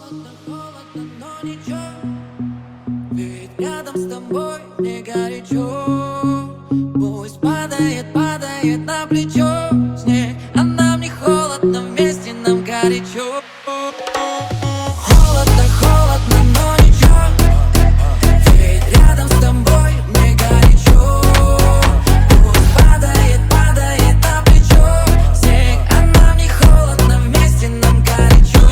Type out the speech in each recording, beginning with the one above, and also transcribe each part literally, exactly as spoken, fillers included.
Холодно, холодно, но ничего, ведь рядом с тобой мне горячо. Пусть падает, падает на плечо снег, а нам не холодно, вместе нам горячо. Холодно, холодно, но ничего, ведь рядом с тобой мне горячо. Пусть падает, падает на плечо снег, а нам не холодно, вместе нам горячо.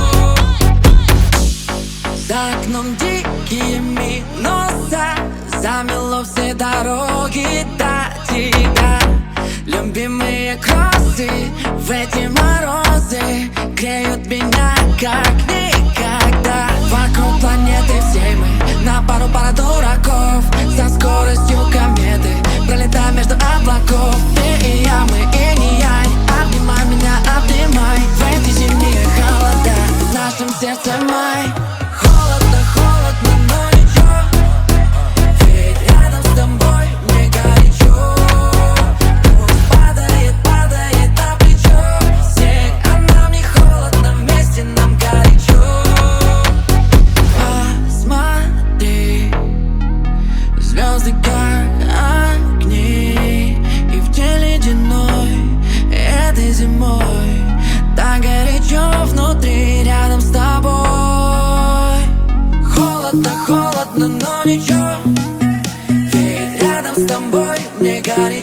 За окном дикие минуса, замело все дороги до тебя. Любимые кроссы в эти морозы греют меня как никогда. Вокруг планеты всей мы на пару пара дураков, со скоростью кометы пролетаем между облаков. Ты и я, мы и не я. Обнимай меня, обнимай в эти зимние холода, в нашем сердце май. Холодно, холодно, но ничего, ведь рядом с тобой мне горячо. Пусть падает, падает на плечо снег, а нам не холодно, вместе нам горячо. Посмотри, звезды как огни, и в день ледяной этой зимой так горячо внутри, рядом с тобой. Холодно, холодно, но ничего, ведь рядом с тобой мне горячо.